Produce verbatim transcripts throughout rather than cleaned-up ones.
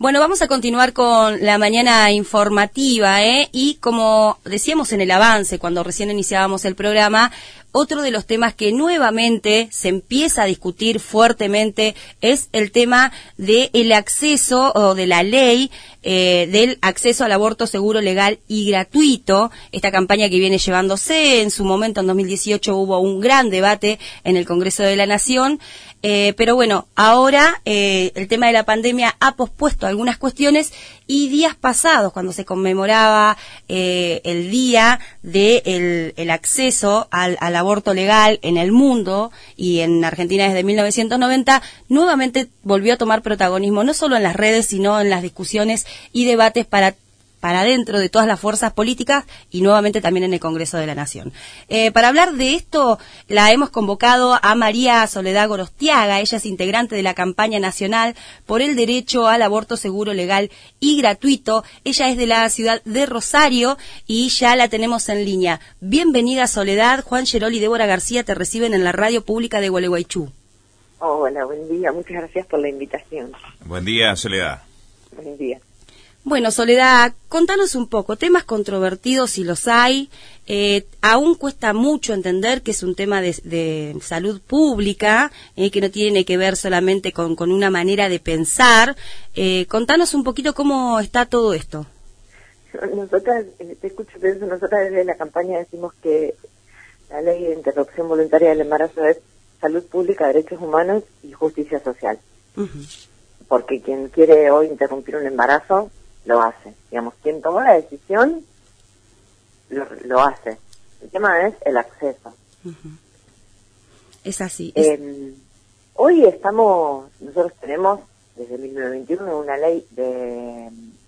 Bueno, vamos a continuar con la mañana informativa, ¿eh? Y como decíamos en el avance, cuando recién iniciábamos el programa, otro de los temas que nuevamente se empieza a discutir fuertemente es el tema del acceso o de la ley eh, del acceso al aborto seguro, legal y gratuito. Esta campaña que viene llevándose, en su momento en dos mil dieciocho hubo un gran debate en el Congreso de la Nación, eh, pero bueno, ahora eh, el tema de la pandemia ha pospuesto algunas cuestiones y días pasados, cuando se conmemoraba eh, el día del de el acceso al, al aborto legal en el mundo y en Argentina desde mil novecientos noventa, nuevamente volvió a tomar protagonismo, no solo en las redes, sino en las discusiones y debates para para dentro de todas las fuerzas políticas y nuevamente también en el Congreso de la Nación. Eh, para hablar de esto, la hemos convocado a María Soledad Gorostiaga. Ella es integrante de la campaña nacional por el derecho al aborto seguro, legal y gratuito. Ella es de la ciudad de Rosario y ya la tenemos en línea. Bienvenida, Soledad. Juan Gerol y Débora García te reciben en la radio pública de Gualeguaychú. Hola, buen día. Muchas gracias por la invitación. Buen día, Soledad. Buen día. Bueno, Soledad, contanos un poco, temas controvertidos si los hay, eh, aún cuesta mucho entender que es un tema de, de salud pública, eh, que no tiene que ver solamente con, con una manera de pensar. Eh, contanos un poquito cómo está todo esto. Nosotras, te escucho, pienso, nosotras desde la campaña decimos que la ley de interrupción voluntaria del embarazo es salud pública, derechos humanos y justicia social. Uh-huh. Porque quien quiere hoy interrumpir un embarazo, lo hace. Digamos, quien tomó la decisión, lo, lo hace. El tema es el acceso. Uh-huh. Es así. Eh, es... Hoy estamos, nosotros tenemos, desde mil novecientos veintiuno, una ley de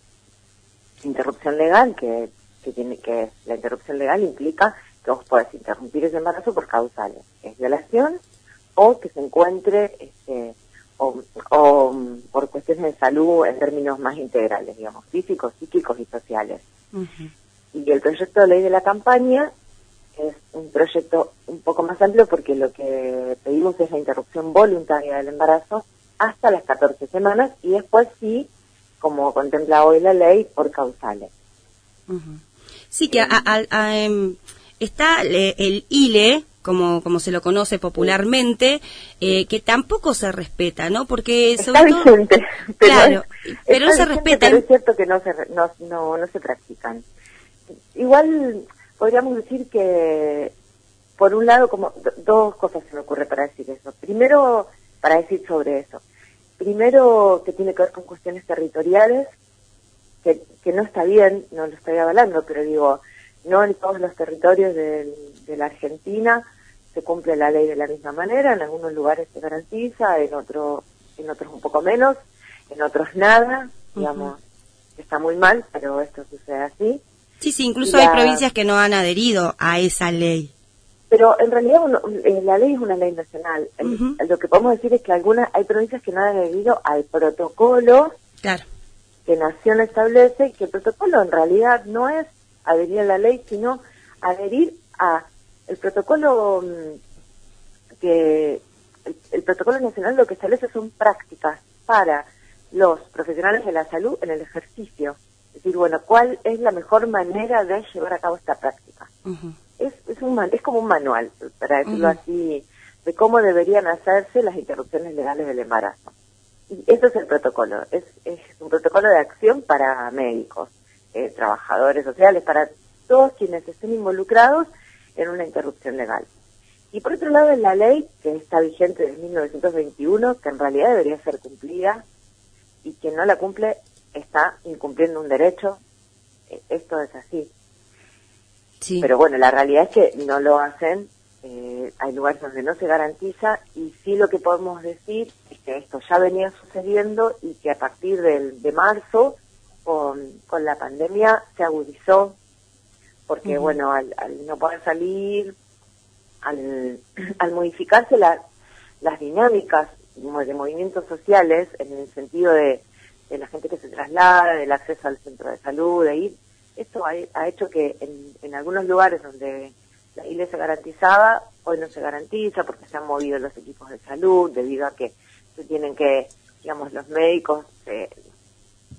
interrupción legal, que, que tiene que la interrupción legal implica que vos podés interrumpir ese embarazo por causales. Es violación o que se encuentre... este O, o por cuestiones de salud en términos más integrales, digamos, físicos, psíquicos y sociales. Uh-huh. Y el proyecto de ley de la campaña es un proyecto un poco más amplio porque lo que pedimos es la interrupción voluntaria del embarazo hasta las catorce semanas y después sí, como contempla hoy la ley, por causales. Uh-huh. Sí, que eh, a, a, a, um, está el I L E, como como se lo conoce popularmente, eh, que tampoco se respeta, ¿no? Porque está sobre todo, vigente, pero claro, es, pero no se vigente, respeta. Pero es cierto que no se no, no no se practican. Igual podríamos decir que, por un lado, como dos cosas se me ocurre para decir eso. Primero, para decir sobre eso. Primero, que tiene que ver con cuestiones territoriales, que que no está bien, no lo estoy avalando, pero digo, no en todos los territorios de, de la Argentina se cumple la ley de la misma manera, en algunos lugares se garantiza, en otro, en otros un poco menos, en otros nada, digamos, uh-huh. Está muy mal, pero esto sucede así. Sí, sí, incluso y hay la... provincias que no han adherido a esa ley. Pero en realidad uno, eh, la ley es una ley nacional. Uh-huh. Lo que podemos decir es que algunas hay provincias que no han adherido al protocolo claro. que Nación establece, que el protocolo en realidad no es adherir a la ley, sino adherir a el protocolo que el, el protocolo nacional lo que establece son prácticas para los profesionales de la salud en el ejercicio. Es decir, bueno, ¿cuál es la mejor manera de llevar a cabo esta práctica? Uh-huh. Es es un es como un manual, para decirlo uh-huh. así, de cómo deberían hacerse las interrupciones legales del embarazo. Y eso es el protocolo, es, es un protocolo de acción para médicos, eh, trabajadores sociales, para todos quienes estén involucrados en una interrupción legal. Y por otro lado, en la ley, que está vigente desde mil novecientos veintiuno, que en realidad debería ser cumplida, y quien no la cumple está incumpliendo un derecho, eh, esto es así. Sí. Pero bueno, la realidad es que no lo hacen, eh, hay lugares donde no se garantiza, y sí lo que podemos decir es que esto ya venía sucediendo y que a partir del, de marzo, con, con la pandemia, se agudizó, porque uh-huh. bueno, al, al no poder salir, al, al modificarse la, las dinámicas de movimientos sociales, en el sentido de, de la gente que se traslada, del acceso al centro de salud, de ir, esto ha, ha hecho que en, en algunos lugares donde la I L E se garantizaba, hoy no se garantiza porque se han movido los equipos de salud, debido a que se tienen que, digamos, los médicos, eh,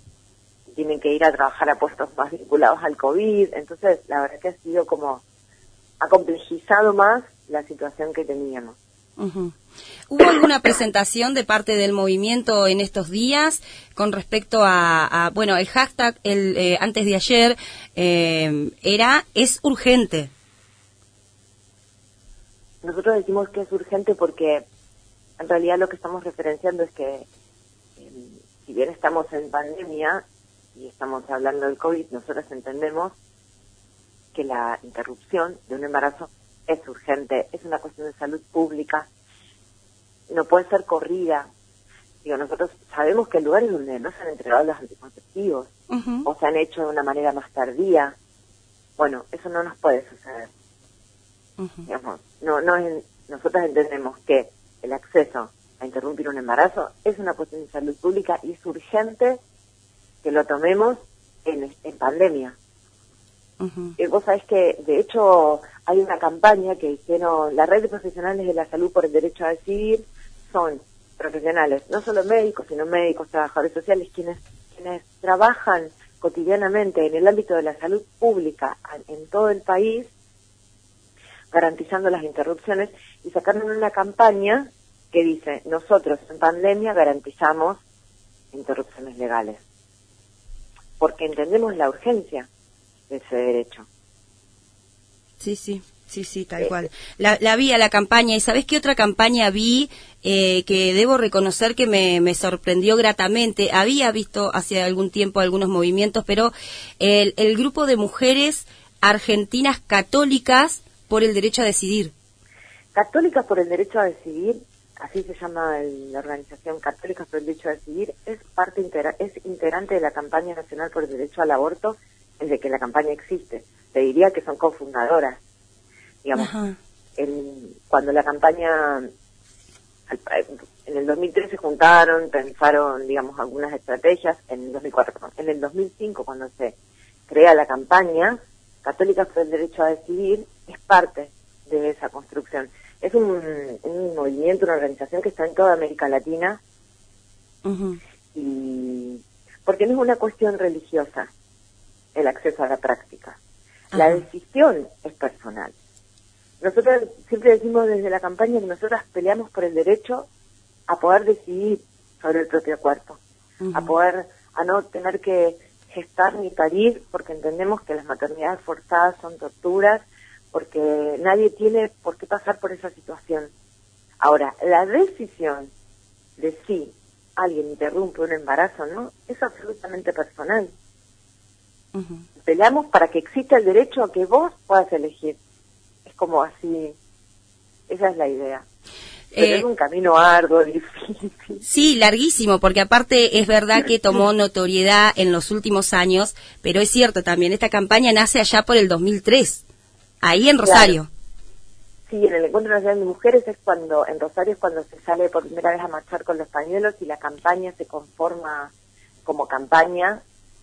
tienen que ir a trabajar a puestos más vinculados al COVID. Entonces, la verdad que ha sido como, ha complejizado más la situación que teníamos. Uh-huh. ¿Hubo alguna presentación de parte del movimiento en estos días con respecto a, a bueno, el hashtag el eh, antes de ayer eh, era es urgente? Nosotros decimos que es urgente porque en realidad lo que estamos referenciando es que eh, si bien estamos en pandemia y estamos hablando del COVID, nosotros entendemos que la interrupción de un embarazo es urgente, es una cuestión de salud pública, no puede ser corrida. Digo, nosotros sabemos que hay lugares donde no se han entregado los anticonceptivos, uh-huh, o se han hecho de una manera más tardía. Bueno, eso no nos puede suceder. Uh-huh. Digamos, no, no es, nosotros entendemos que el acceso a interrumpir un embarazo es una cuestión de salud pública y es urgente que lo tomemos en, en pandemia. Uh-huh. Eh, vos sabés que, de hecho, hay una campaña que hicieron la Red de Profesionales de la Salud por el Derecho a Decidir. Son profesionales, no solo médicos, sino médicos, trabajadores sociales, quienes quienes trabajan cotidianamente en el ámbito de la salud pública en todo el país, garantizando las interrupciones, y sacaron una campaña que dice: nosotros en pandemia garantizamos interrupciones legales, porque entendemos la urgencia de ese derecho. Sí, sí, sí, sí, tal eh, cual. La, la vi a la campaña, y ¿sabés qué otra campaña vi eh, que debo reconocer que me, me sorprendió gratamente? Había visto hace algún tiempo algunos movimientos, pero el, el grupo de mujeres argentinas católicas por el derecho a decidir. Católicas por el derecho a decidir, así se llama el, la organización Católicas por el derecho a decidir, es parte integra, es integrante de la campaña nacional por el derecho al aborto, desde que la campaña existe. Te diría que son cofundadoras. Digamos, el, cuando la campaña, en el dos mil tres se juntaron, pensaron, digamos, algunas estrategias, en el dos mil cuatro, perdón, en el dos mil cinco, cuando se crea la campaña, Católicas por el derecho a decidir es parte de esa construcción. Es un, un movimiento, una organización que está en toda América Latina, uh-huh, y porque no es una cuestión religiosa el acceso a la práctica. Uh-huh. La decisión es personal. Nosotros siempre decimos desde la campaña que nosotras peleamos por el derecho a poder decidir sobre el propio cuerpo, uh-huh, a poder, a no tener que gestar ni parir, porque entendemos que las maternidades forzadas son torturas, porque nadie tiene por qué pasar por esa situación. Ahora, la decisión de si alguien interrumpe un embarazo, ¿no?, es absolutamente personal. Uh-huh. Peleamos para que exista el derecho a que vos puedas elegir. Es como así, esa es la idea. Pero eh, es un camino arduo, difícil. Sí, larguísimo, porque aparte es verdad que tomó notoriedad en los últimos años, pero es cierto también, esta campaña nace allá por el dos mil tres, ahí en Rosario. Claro. Sí, en el Encuentro Nacional de Mujeres es cuando, en Rosario es cuando se sale por primera vez a marchar con los pañuelos y la campaña se conforma como campaña.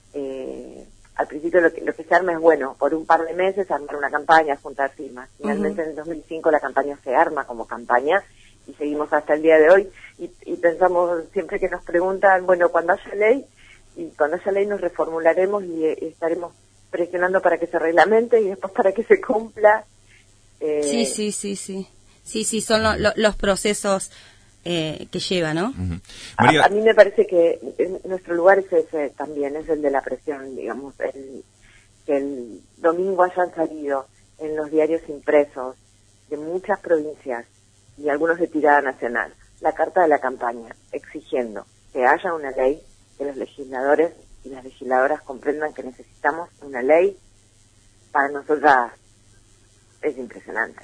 Eh, al principio lo que, lo que se arma es, bueno, por un par de meses armar una campaña, juntar firmas. Finalmente, uh-huh, en el dos mil cinco la campaña se arma como campaña y seguimos hasta el día de hoy. Y, y pensamos siempre que nos preguntan, bueno, cuando haya ley, y cuando haya ley nos reformularemos y, y estaremos presionando para que se reglamente y después para que se cumpla. Eh, sí, sí, sí, sí. Sí, sí, son lo, lo, los procesos eh, que lleva, ¿no? Uh-huh. María... A, a mí me parece que nuestro lugar es ese también, es el de la presión, digamos, el, que el domingo hayan salido en los diarios impresos de muchas provincias y algunos de tirada nacional la carta de la campaña exigiendo que haya una ley, que los legisladores y las legisladoras comprendan que necesitamos una ley, para nosotras es impresionante.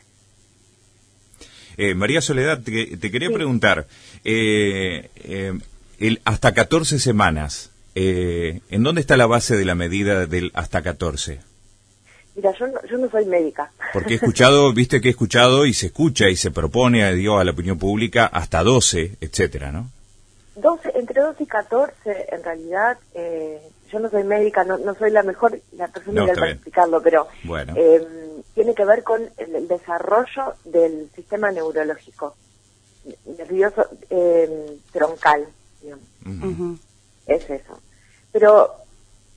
Eh, María Soledad, te, te quería sí. preguntar, eh, eh, el hasta catorce semanas, eh, ¿en dónde está la base de la medida del hasta catorce? Mira, yo no, yo no soy médica. Porque he escuchado, viste que he escuchado y se escucha y se propone, digo, a la opinión pública hasta doce, etcétera, ¿no? doce, entre doce y catorce, en realidad, eh, yo no soy médica, no, no soy la mejor, la persona no, para explicarlo, pero bueno. eh, tiene que ver con el, el desarrollo del sistema neurológico, nervioso, eh, troncal, digamos. Uh-huh. Es eso. Pero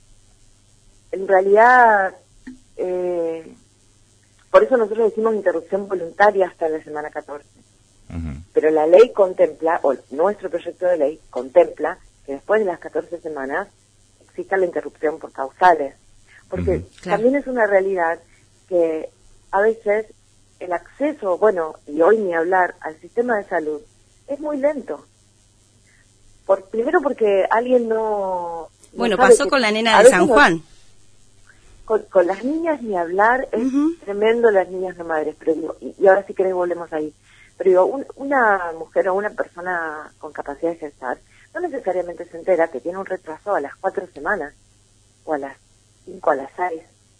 en realidad, eh, por eso nosotros decimos interrupción voluntaria hasta la semana catorce. Uh-huh. Pero la ley contempla, o nuestro proyecto de ley contempla, que después de las catorce semanas exista la interrupción por causales. Porque uh-huh, claro. También es una realidad que a veces el acceso, bueno, y hoy ni hablar, al sistema de salud es muy lento. Por, primero porque alguien no... Bueno, no pasó que, con la nena de San Juan. No, con, con las niñas ni hablar, es uh-huh. tremendo las niñas no madres, pero digo, y, y ahora si querés volvemos ahí. Pero digo, un, una mujer o una persona con capacidad de gestar no necesariamente se entera que tiene un retraso a las cuatro semanas, o a las cinco, a las seis.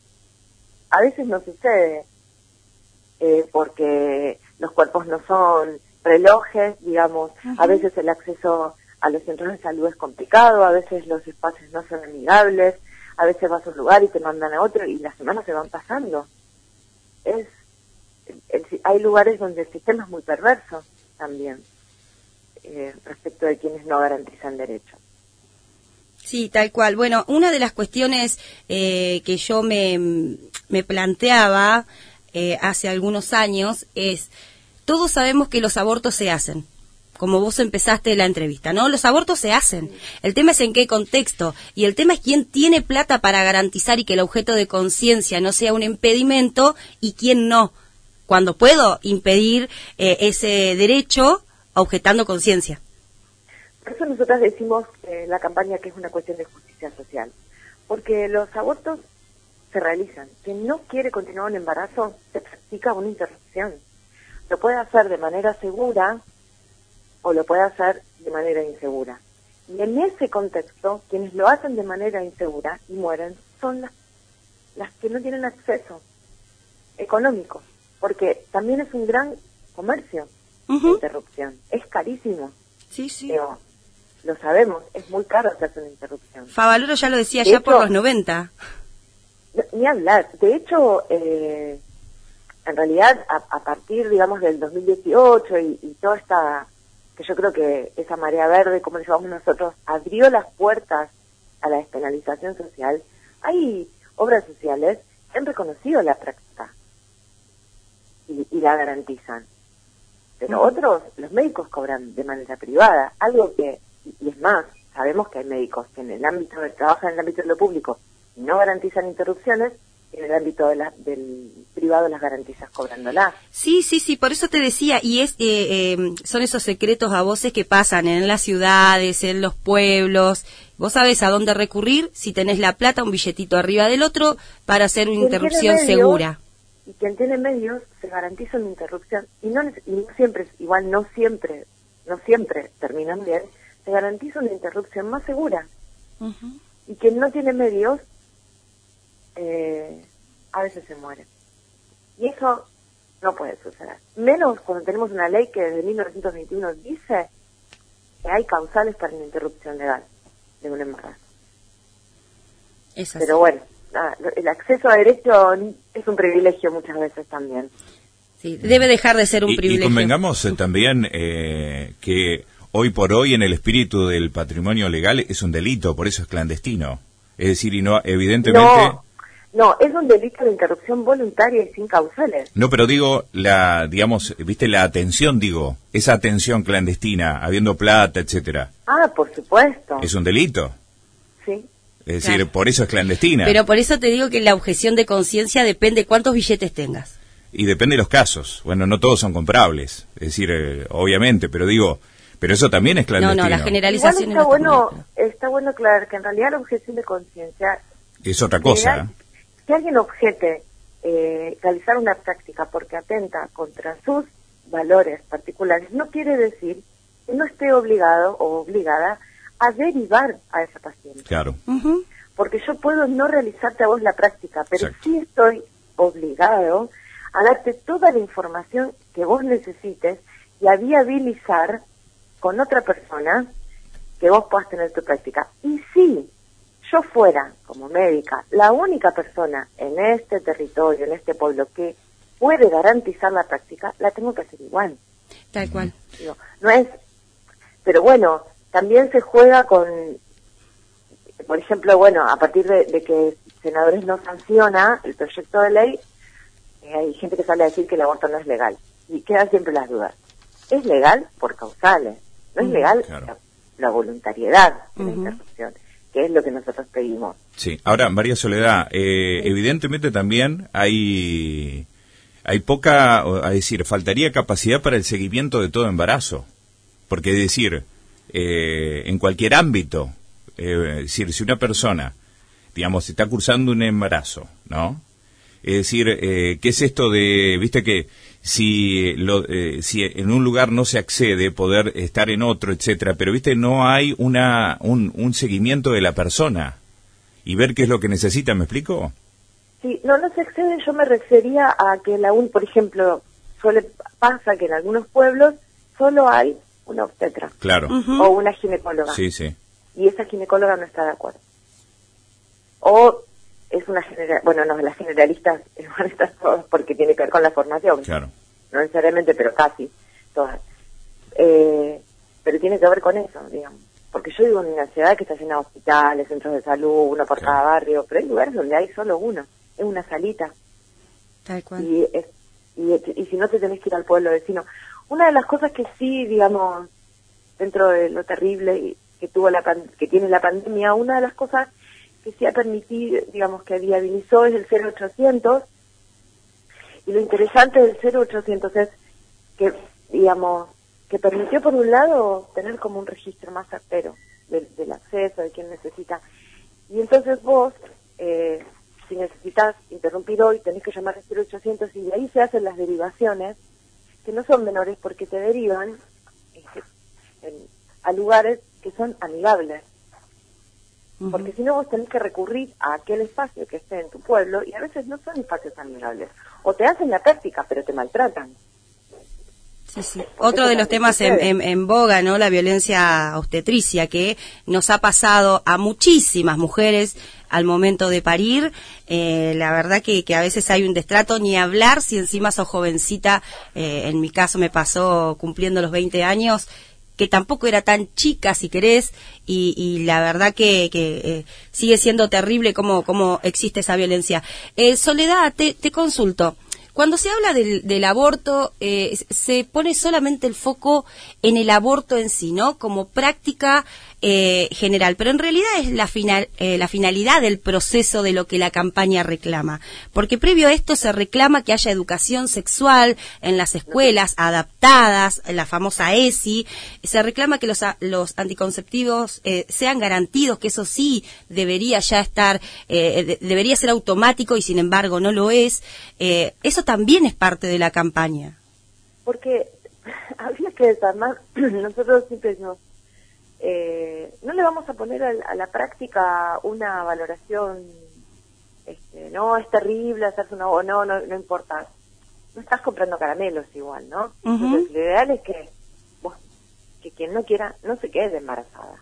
A veces no sucede, eh, porque los cuerpos no son relojes, digamos, uh-huh. a veces el acceso a los centros de salud es complicado, a veces los espacios no son amigables, a veces vas a un lugar y te mandan a otro y las semanas se van pasando. Es el, el, hay lugares donde el sistema es muy perverso también, eh, respecto de quienes no garantizan derechos. Sí, tal cual. Bueno, una de las cuestiones eh, que yo me, me planteaba eh, hace algunos años es, todos sabemos que los abortos se hacen, como vos empezaste la entrevista, ¿no? Los abortos se hacen. El tema es en qué contexto. Y el tema es quién tiene plata para garantizar y que el objeto de conciencia no sea un impedimento y quién no. Cuando puedo impedir eh, ese derecho objetando conciencia. Por eso nosotras decimos en la campaña que es una cuestión de justicia social. Porque los abortos se realizan. Quien no quiere continuar un embarazo, se practica una interrupción. Lo puede hacer de manera segura o lo puede hacer de manera insegura. Y en ese contexto, quienes lo hacen de manera insegura y mueren son las, las que no tienen acceso económico, porque también es un gran comercio uh-huh. la interrupción. Es carísimo. Sí, sí. Pero lo sabemos, es muy caro hacerse una interrupción. Favaloro ya lo decía de ya hecho, por los noventa. Ni hablar. De hecho, eh, en realidad, a, a partir, digamos, del dos mil dieciocho y, y toda esta... que yo creo que esa marea verde, como le llamamos nosotros, abrió las puertas a la despenalización social, hay obras sociales que han reconocido la práctica y, y la garantizan. Pero uh-huh. otros, los médicos cobran de manera privada, algo que, y es más, sabemos que hay médicos que en el ámbito de trabajan en el ámbito de lo público y no garantizan interrupciones, y en el ámbito de la, del privado las garantizas cobrándolas. Sí, sí, sí, por eso te decía, y es eh, eh, son esos secretos a voces que pasan en las ciudades, en los pueblos. Vos sabés a dónde recurrir, si tenés la plata, un billetito arriba del otro, para hacer una interrupción medios, segura. Y quien tiene medios se garantiza una interrupción, y no, y no siempre, igual no siempre, no siempre terminan bien, se garantiza una interrupción más segura. Uh-huh. Y quien no tiene medios, eh, a veces se muere. Y eso no puede suceder. Menos cuando tenemos una ley que desde mil novecientos veintiuno dice que hay causales para una interrupción legal de un embarazo. Es así. Pero bueno, nada, el acceso a derecho es un privilegio muchas veces también. Sí, debe dejar de ser un y, privilegio. Y convengamos eh, también eh, que hoy por hoy en el espíritu del patrimonio legal es un delito, por eso es clandestino. Es decir, y no, evidentemente... No. No, es un delito de interrupción voluntaria y sin causales. No, pero digo, la, digamos, viste, la atención, digo, esa atención clandestina, habiendo plata, etcétera. Ah, por supuesto. Es un delito. Sí. Es decir, claro. Por eso es clandestina. Pero por eso te digo que la objeción de conciencia depende cuántos billetes tengas. Y depende de los casos. Bueno, no todos son comprables, es decir, eh, obviamente, pero digo, pero eso también es clandestino. No, no, la generalización Igual está bueno, está, está bueno aclarar que en realidad la objeción de conciencia es otra cosa. ¿eh? Si alguien objete eh, realizar una práctica porque atenta contra sus valores particulares, no quiere decir que no esté obligado o obligada a derivar a esa paciente. Claro. Uh-huh. Porque yo puedo no realizarte a vos la práctica, pero Exacto. sí estoy obligado a darte toda la información que vos necesites y a viabilizar con otra persona que vos puedas tener tu práctica. Y sí, yo fuera, como médica, la única persona en este territorio, en este pueblo, que puede garantizar la práctica, la tengo que hacer igual. Tal cual. No, no es... Pero bueno, también se juega con... Por ejemplo, bueno, a partir de, de que senadores no sanciona el proyecto de ley, eh, hay gente que sale a decir que el aborto no es legal. Y quedan siempre las dudas. Es legal por causales, no es legal claro. la, la voluntariedad de uh-huh. la interrupción, que es lo que nosotros pedimos. Sí, ahora, María Soledad, eh, sí. evidentemente también hay, hay poca, es decir, faltaría capacidad para el seguimiento de todo embarazo. Porque es decir, eh, en cualquier ámbito, eh, es decir, si una persona, digamos, está cursando un embarazo, ¿no? Es decir, eh, ¿qué es esto de, viste que si lo, eh, si en un lugar no se accede, poder estar en otro, etcétera, pero viste, no hay una un, un seguimiento de la persona y ver qué es lo que necesita, ¿me explico? Sí, no, no se accede, yo me refería a que la un, por ejemplo, suele pasa que en algunos pueblos solo hay una obstetra. Claro. Uh-huh. O una ginecóloga. Sí, sí. Y esa ginecóloga no está de acuerdo. O es una general, bueno, no, las generalistas van a estar todas porque tiene que ver con la formación. Claro. No necesariamente, pero casi todas. Eh, pero tiene que ver con eso, digamos. Porque yo vivo en una ciudad que está llena de hospitales, centros de salud, uno por claro. cada barrio, pero hay lugares donde hay solo uno. Es una salita. Tal cual. Y, es, y, y si no te tenés que ir al pueblo vecino. Una de las cosas que sí, digamos, dentro de lo terrible que tuvo la pan, que tiene la pandemia, una de las cosas que sí ha permitido, digamos, que viabilizó es el cero ochocientos, y lo interesante del cero ochocientos es que, digamos, que permitió por un lado tener como un registro más certero del, del acceso, de quien necesita, y entonces vos, eh, si necesitas interrumpir hoy, tenés que llamar al cero ochocientos, y de ahí se hacen las derivaciones, que no son menores porque te derivan este, en, a lugares que son amigables. Uh-huh. Porque si no vos tenés que recurrir a aquel espacio que esté en tu pueblo y a veces no son espacios amigables. O te hacen la práctica, pero te maltratan. Sí, sí. Otro de los temas en, en, en boga, ¿no? La violencia obstetricia, que nos ha pasado a muchísimas mujeres al momento de parir. Eh, la verdad que, que a veces hay un destrato, ni hablar si encima sos jovencita. Eh, en mi caso me pasó cumpliendo los veinte años, que tampoco era tan chica, si querés, y, y la verdad que, que eh, sigue siendo terrible cómo, cómo existe esa violencia. Eh, Soledad, te, te consulto. Cuando se habla del, del aborto, eh, se pone solamente el foco en el aborto en sí, ¿no? Como práctica eh, general, pero en realidad es la, final, eh, la finalidad del proceso de lo que la campaña reclama. Porque previo a esto se reclama que haya educación sexual en las escuelas adaptadas, la famosa E S I, se reclama que los, los anticonceptivos eh, sean garantidos, que eso sí debería ya estar, eh, de, debería ser automático y sin embargo no lo es. Eh, eso también es parte de la campaña. Porque había que desarmar, nosotros siempre decimos, eh, no le vamos a poner a, a la práctica una valoración, este, no, es terrible hacerse una, o no, no, no importa, no estás comprando caramelos igual, ¿no? Uh-huh. Entonces lo ideal es que, vos, que quien no quiera, no se quede embarazada.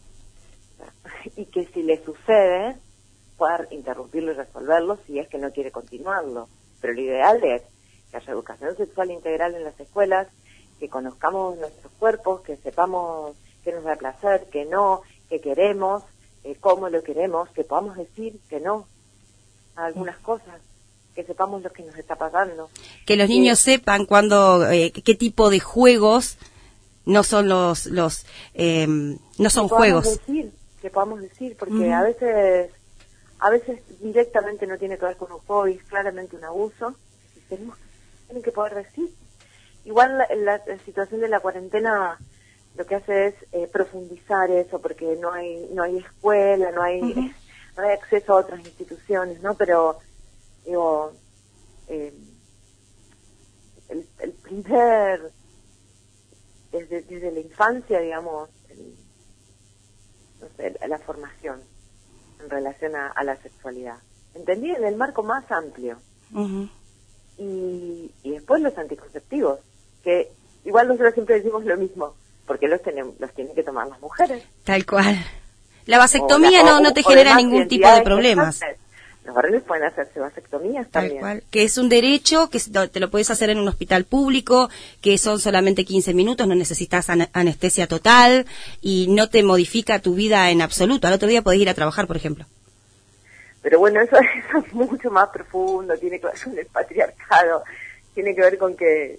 Y que si le sucede, pueda interrumpirlo y resolverlo si es que no quiere continuarlo. Pero lo ideal es que haya educación sexual integral en las escuelas, que conozcamos nuestros cuerpos, que sepamos qué nos da placer, que no, que queremos, eh, cómo lo queremos, que podamos decir que no a algunas cosas, que sepamos lo que nos está pasando. Que los niños eh, sepan cuándo, eh, qué tipo de juegos no son los, los eh, no son que juegos. Decir, que podamos decir, porque uh-huh. a veces... A veces directamente no tiene que ver con un juego y es claramente un abuso. Y tenemos tienen que poder decir. Igual la, la, la situación de la cuarentena lo que hace es eh, profundizar eso, porque no hay no hay escuela, no hay uh-huh. no hay acceso a otras instituciones, ¿no? Pero, digo, eh, el, el primer, desde, desde la infancia, digamos, el, no sé, la formación en relación a, a la sexualidad. Entendí en el marco más amplio. Uh-huh. Y, y después los anticonceptivos, que igual nosotros siempre decimos lo mismo, porque los tenemos, los tienen que tomar las mujeres. Tal cual. La vasectomía la, no, o, no te genera ningún tipo de problemas. Los varones pueden hacerse vasectomías también. Tal cual. Que es un derecho, que te lo puedes hacer en un hospital público, que son solamente quince minutos, no necesitas an- anestesia total y no te modifica tu vida en absoluto. Al otro día podés ir a trabajar, por ejemplo. pero bueno, eso, eso es mucho más profundo, tiene que ver con el patriarcado, tiene que ver con que,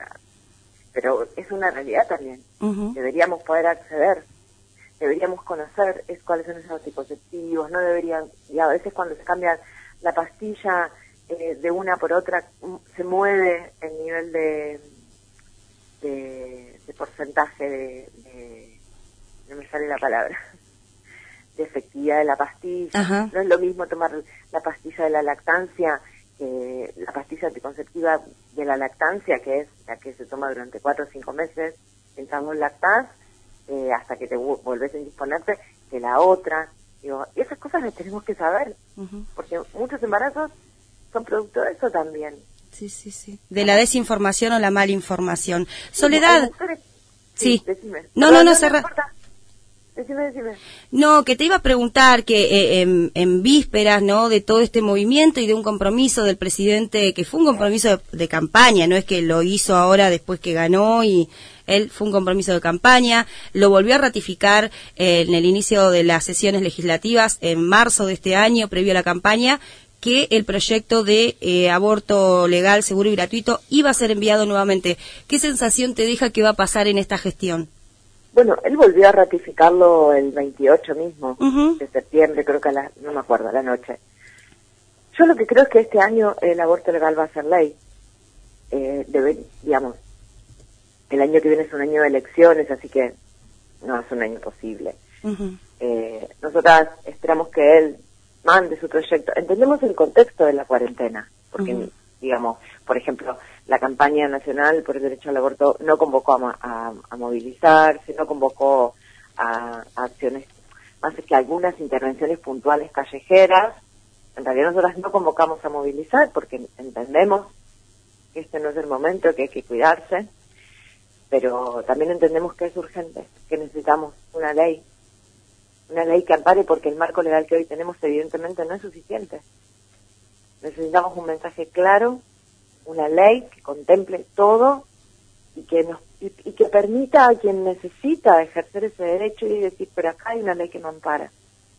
pero es una realidad también. Uh-huh. Deberíamos poder acceder, deberíamos conocer es, cuáles son esos anticonceptivos, no deberían, y a veces cuando se cambia la pastilla eh, de una por otra, se mueve el nivel de, de, de porcentaje de, de, no me sale la palabra, de efectividad de la pastilla. Uh-huh. No es lo mismo tomar la pastilla de la lactancia que la pastilla anticonceptiva de la lactancia, que es la que se toma durante cuatro o cinco meses, pensamos lactás, eh, hasta que te volvés a indisponerte, que la otra. Digo, y esas cosas las tenemos que saber, uh-huh. porque muchos embarazos son producto de eso también. Sí, sí, sí. De la desinformación o la malinformación. Soledad. Mujeres... Sí. sí. Decime. No, no, no, no cerra. Decime, decime. No, que te iba a preguntar que eh, en, en vísperas, ¿no?, de todo este movimiento y de un compromiso del presidente, que fue un compromiso de, de campaña, no es que lo hizo ahora después que ganó, y él fue un compromiso de campaña, lo volvió a ratificar eh, en el inicio de las sesiones legislativas en marzo de este año, previo a la campaña, que el proyecto de eh, aborto legal, seguro y gratuito iba a ser enviado nuevamente. ¿Qué sensación te deja que va a pasar en esta gestión? Bueno, él volvió a ratificarlo el veintiocho mismo, uh-huh. de septiembre, creo que a la, no me acuerdo, a la noche. Yo lo que creo es que este año el aborto legal va a ser ley. Eh, debe, digamos, el año que viene es un año de elecciones, así que no es un año posible. Uh-huh. Eh, nosotras esperamos que él mande su proyecto. Entendemos el contexto de la cuarentena, porque, uh-huh. digamos, por ejemplo, la campaña nacional por el derecho al aborto no convocó a, a, a movilizarse, no convocó a, a acciones, más que algunas intervenciones puntuales callejeras. En realidad nosotras no convocamos a movilizar porque entendemos que este no es el momento, que hay que cuidarse, pero también entendemos que es urgente, que necesitamos una ley, una ley que ampare, porque el marco legal que hoy tenemos evidentemente no es suficiente. Necesitamos un mensaje claro, una ley que contemple todo y que nos y, y que permita a quien necesita ejercer ese derecho y decir, pero acá hay una ley que no ampara.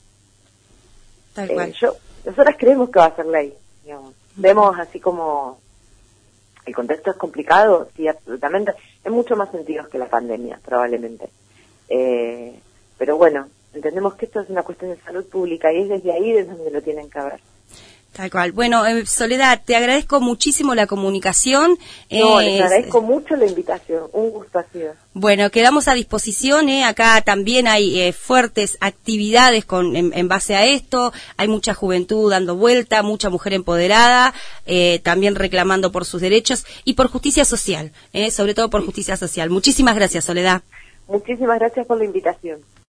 Tal cual. Eh, yo, nosotras creemos que va a ser ley, digamos. Uh-huh. Vemos así como el contexto es complicado, sí, absolutamente, en mucho más sentidos que la pandemia, probablemente. Eh, pero bueno, entendemos que esto es una cuestión de salud pública y es desde ahí desde donde lo tienen que ver. Tal cual. Bueno, eh, Soledad, te agradezco muchísimo la comunicación. No, eh, les agradezco mucho la invitación. Un gusto ha sido. Bueno, quedamos a disposición. Eh. Acá también hay eh, fuertes actividades con en, en base a esto. Hay mucha juventud dando vuelta, mucha mujer empoderada, eh, también reclamando por sus derechos y por justicia social, eh, sobre todo por justicia social. Muchísimas gracias, Soledad. Muchísimas gracias por la invitación.